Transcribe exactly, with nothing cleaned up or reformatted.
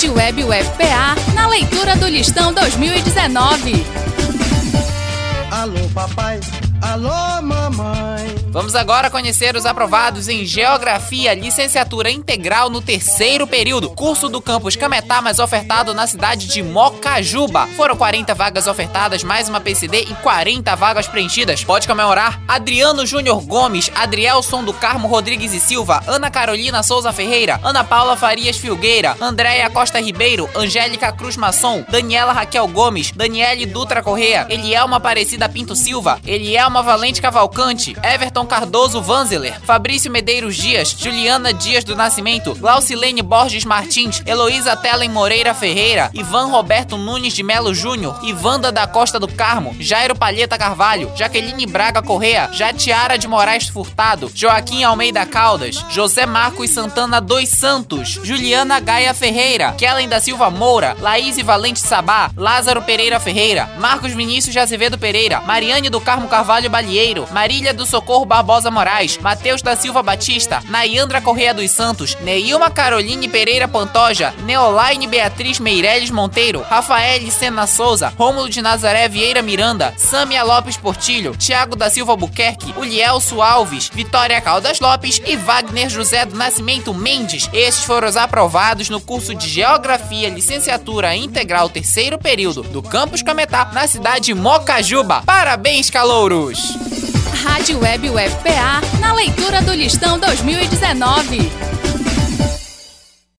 Rádio Web U F P A, na leitura do Listão dois mil e dezenove. Alô, papai. Alô, mamãe. Vamos agora conhecer os aprovados em Geografia, licenciatura integral no terceiro período, curso do campus Cametá, mas ofertado na cidade de Mocajuba. Foram quarenta vagas ofertadas, mais uma P C D e quarenta vagas preenchidas. Pode comemorar Adriano Júnior Gomes, Adrielson do Carmo Rodrigues e Silva, Ana Carolina Souza Ferreira, Ana Paula Farias Filgueira, Andréia Costa Ribeiro, Angélica Cruz Masson, Daniela Raquel Gomes, Daniele Dutra Correa, Elielma Aparecida Pinto Silva, Elielma Valente Cavalcante, Everton Cardoso Vanzeler, Fabrício Medeiros Dias, Juliana Dias do Nascimento, Glaucilene Borges Martins, Heloísa Telen Moreira Ferreira, Ivan Roberto Nunes de Melo Júnior, Ivanda da Costa do Carmo, Jairo Palheta Carvalho, Jaqueline Braga Correa, Jatiara de Moraes Furtado, Joaquim Almeida Caldas, José Marcos Santana dos Santos, Juliana Gaia Ferreira, Kellen da Silva Moura, Laís Valente Sabá, Lázaro Pereira Ferreira, Marcos Vinícius de Azevedo Pereira, Mariane do Carmo Carvalho Balieiro, Marília do Socorro Barbosa Moraes, Matheus da Silva Batista, Nayandra Correia dos Santos, Neilma Caroline Pereira Pantoja, Neolaine Beatriz Meireles Monteiro, Rafael Sena Souza, Rômulo de Nazaré Vieira Miranda, Sâmia Lopes Portilho, Thiago da Silva Buquerque, Ulielso Alves, Vitória Caldas Lopes e Wagner José do Nascimento Mendes. Estes foram os aprovados no curso de Geografia, licenciatura integral terceiro período do campus Cametá, na cidade de Mocajuba. Parabéns, calouros! Rádio Web U F P A, na leitura do Listão dois mil e dezenove.